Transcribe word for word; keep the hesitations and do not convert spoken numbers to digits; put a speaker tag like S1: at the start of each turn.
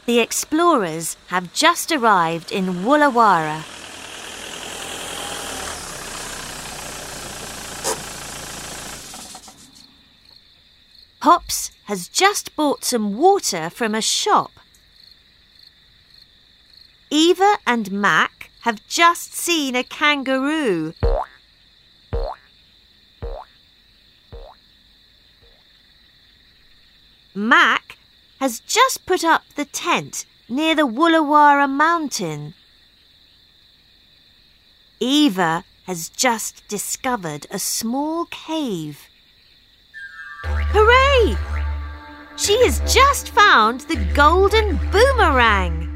S1: The explorers have just arrived in Woollawara. Pops has just bought some water from a shop. Eva and Mac have just seen a kangaroo. Mac has just put up the tent near the Woollawara mountain. Eva has just discovered a small cave. Hooray! She has just found the golden boomerang.